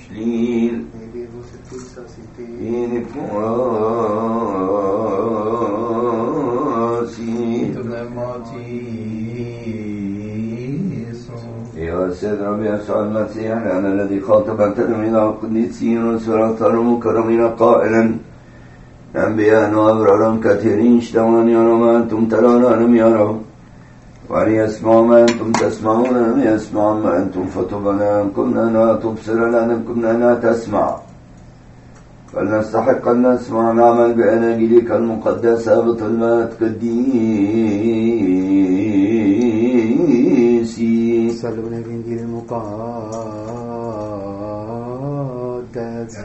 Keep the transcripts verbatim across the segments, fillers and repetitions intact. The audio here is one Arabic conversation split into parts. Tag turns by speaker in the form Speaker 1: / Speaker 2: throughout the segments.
Speaker 1: شليل إنك مراسي يا سيد ربي يسوع المسيح لأن الذي خاطب أنتم القديسين وسراطر مكرمين قائلا أنبياء وأبرار كثيرين اشتوان يروا ما أنتم ترون لم يروا وأن يسمعوا ما أنتم تسمعون لم يسمعوا ما أنتم فتبنا أن كنا لا تبصر لأن كنا لا تسمع فلنستحق أن نسمع نعمل بأناجيلك المقدسة بطلبات قديسي
Speaker 2: صلونا بإنجيل المقدس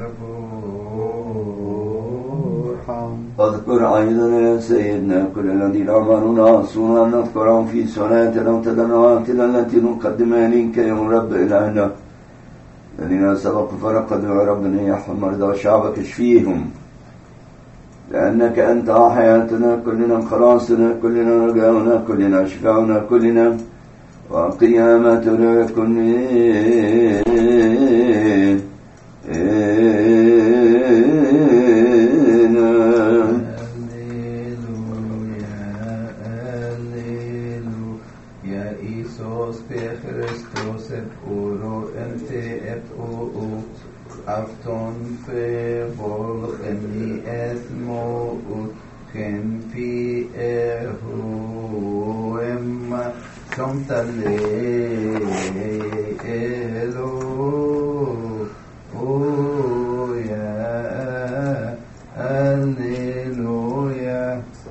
Speaker 1: اذكر أيضا يا سيدنا كل الذين أمرنا أصونا أن نذكرهم في صلاتنا وتدنواتنا التي نقدمها لك يا رب إلهنا الذين سبقوا فرقدوا يا رب أن يحفظ مرضى شعبك اشفيهم لأنك أنت حياتنا كلنا خلاصنا كلنا رجاؤنا كلنا شفاؤنا كلنا وقيامتنا كلنا
Speaker 3: Afton för volken i ett mål Kempi ehoema som talelo Oh ja, Alleluja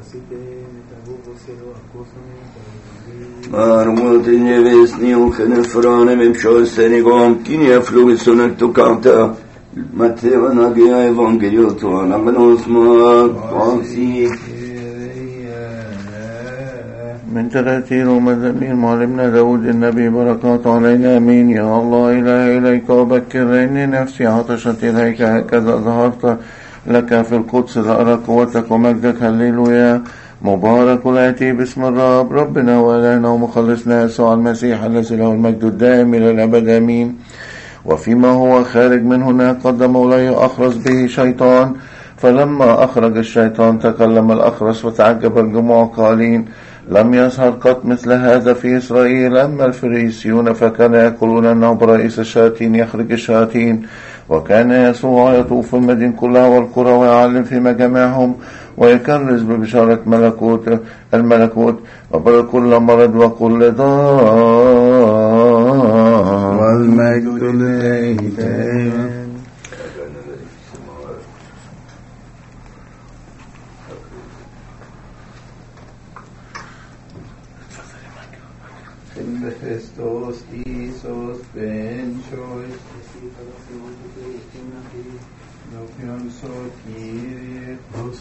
Speaker 1: Marmut nevestni uchen franem im Schoßenigom Kinia flugisonek tukanta Matteo nagia evangelio tuan agnosma quansi
Speaker 4: من تراتير ومزامير معلمنا داود النبي بركات علينا امين يا الله إله إليك وبكر إني نفسي عطشت إليك هكذا ظهرت لك في القدس لأرى قوتك ومجدك هللويا مبارك الآتي باسم الرب ربنا وإلهنا ومخلصنا يسوع المسيح الذي له المجد الدائم إلى الأبد آمين وفيما هو خارج من هناك قدم إليه أخرس به شيطان فلما أخرج الشيطان تكلم الأخرس وتعجب الجموع قائلين لم يظهر قط مثل هذا في إسرائيل. أما الفريسيون فكان يقولون أنه برئيس الشياطين يخرج الشياطين وكان يسوع يطوف المدينة كلها والقرى ويعلم في مجامعهم ويكرز ببشارة ملكوت الملكوت وبر كل مرض وكل ضار
Speaker 3: والمجد لله. Χριστός Ιησούς πένσοις Δόφιον σω Κύριε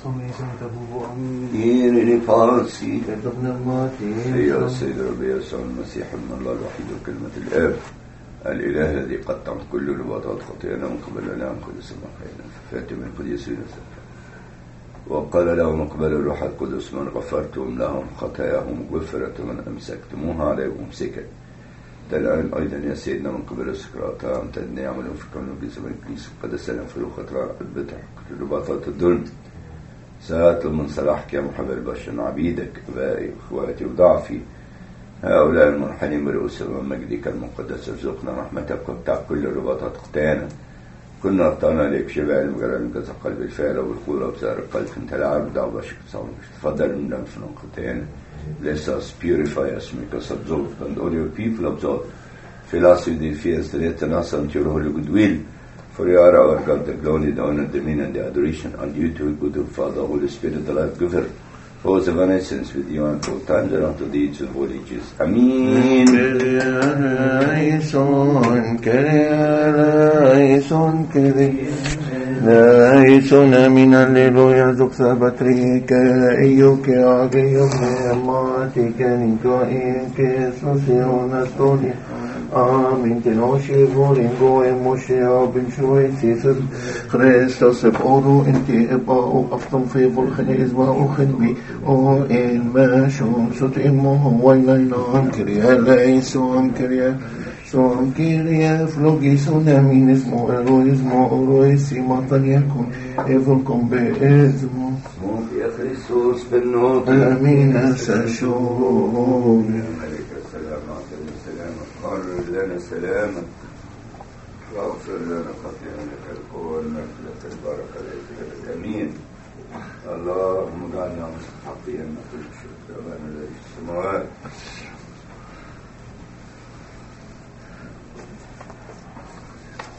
Speaker 1: Κύριε نفاسي يا سيد ربي يسوع المسيح ابن الله الوحيد وكلمة الآب الإله الذي قد طعم كل رباطات خطيئنا من قبل الآن قدس المحينا ففاتوا من قديسين وقال لهم اقبلوا الروح القدس من غفرتم لهم خطاياهم غفرت من أمسكتموها عليكم سكت الآن أيضا يا سيدنا من قبل السكرات أمتدنا يعملون في كون الجزء من الكنيسة قد سلم في الخطرة البتع رباطات الظلم سأطلب من صلاحك يا محب البشر عبيدك أبائي وإخواتي وضعفي هؤلاء المنحنين برؤوسهم من مجدك المقدس ارزقنا رحمتك وابتع كل رباطات خطايانا كنا أخطأنا عليك شبع المجرد من جزء قلب الفعل والقول وبزار القلب انت العبد عباشك تفضل من دمسنا خطايانا bless us, purify us, make us absolved and all your people absolved fill us with the fear strengthen us unto your holy goodwill for you are our God, the glory, the honor, the dominion and the adoration and you to good Father, Holy Spirit, the life giver for the evanescence with you and for times and unto the age of holy Jesus. Amen.
Speaker 4: ليسون من الليلويا زكسا بطريك إيوك عقيم ماتك نكوئك سوسيون استوني آمين تنوشي بورينغو إموشي عبن شوي سيسر خريستوس بأورو انتي إباو أفتم في بلخن إزباو خنبي أو إن ما شوم ست إموهم ويلينا كريا ليسون كريا Son Kyrie flogison aminismo eroismo oroisimatan yakun evulcum beesmo.
Speaker 1: اسمك يا خريستوس بالنوط
Speaker 4: آمين سشون.
Speaker 1: ملك السلام أعطنا السلام قرر لنا سلاما واغفر لنا خطيئنا كالقوة والمجد لك البركة لك أمين. اللهم اجعلنا مستحقين كل شكر لنا في السماوات